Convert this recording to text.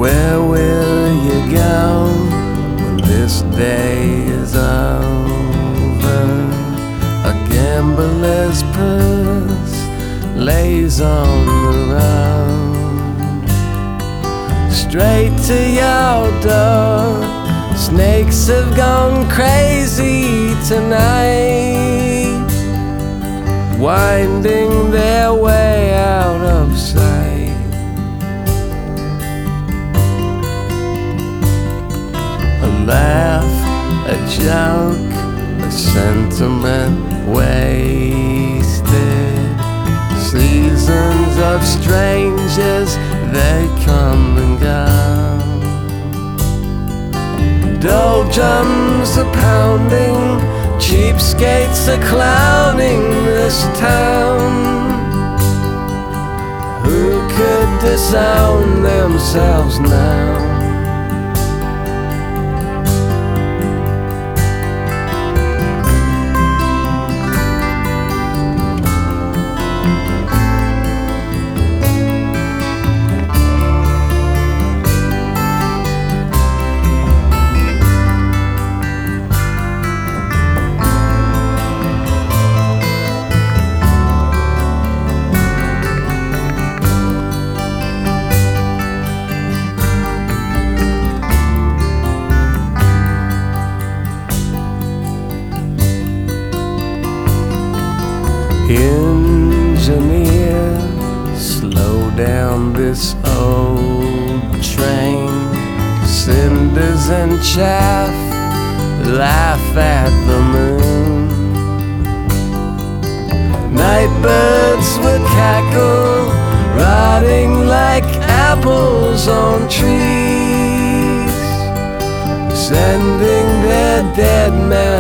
Where will you go when this day is over? A gambler's purse lays on the road, straight to your door. Snakes have gone crazy tonight, winding their way out of sight. A laugh, a joke, a sentiment wasted. Seasons of strangers, they come and go. Doldrums are pounding, cheapskates are clowning this town. Who could disown themselves now? Engineer, slow down this old train. Cinders and chaff laugh at the moon. Nightbirds would cackle, rotting like apples on trees, sending their dead men